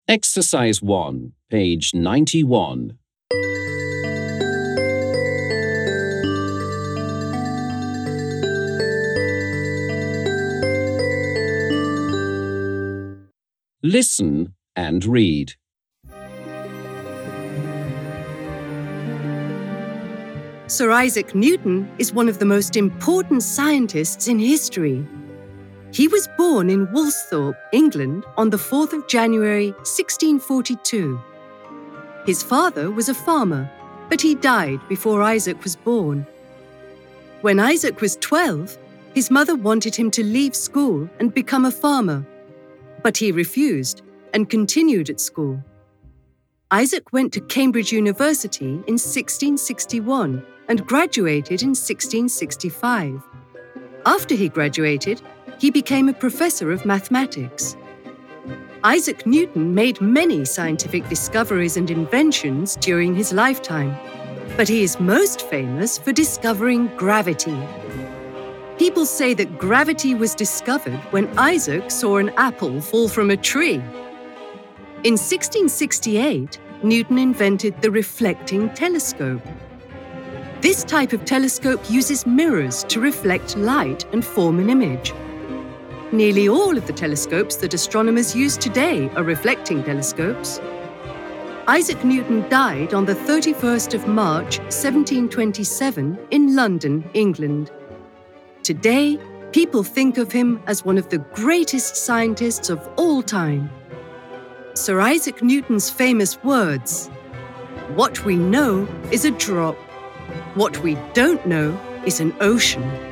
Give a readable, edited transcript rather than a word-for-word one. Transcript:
Exercise 1, page 91. Listen and read. Sir Isaac Newton is one of the most important scientists in history. He was born in Woolsthorpe, England, on the 4th of January, 1642. His father was a farmer, but he died before Isaac was born. When Isaac was 12, his mother wanted him to leave school and become a farmer, but he refused and continued at school. Isaac went to Cambridge University in 1661 and graduated in 1665. After he graduated, he became a professor of mathematics. Isaac Newton made many scientific discoveries and inventions during his lifetime, but he is most famous for discovering gravity. People say that gravity was discovered when Isaac saw an apple fall from a tree. In 1668, Newton invented the reflecting telescope. This type of telescope uses mirrors to reflect light and form an image. Nearly all of the telescopes that astronomers use today are reflecting telescopes. Isaac Newton died on the 31st of March, 1727, in London, England. Today, people think of him as one of the greatest scientists of all time. Sir Isaac Newton's famous words, "What we know is a drop. What we don't know is an ocean."